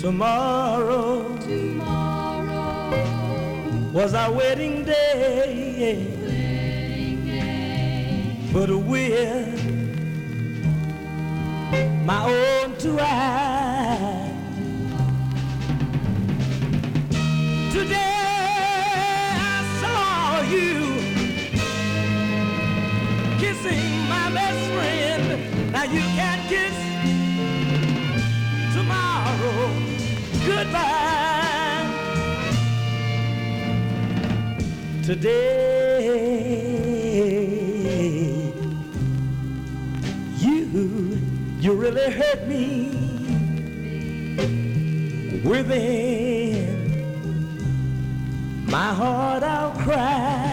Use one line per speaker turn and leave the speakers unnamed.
Tomorrow was our wedding day, but with my own two eyes. Today I saw you kissing my best friend. Now you can't kiss tomorrow goodbye. Today you really hurt me within my heart. I'll cry.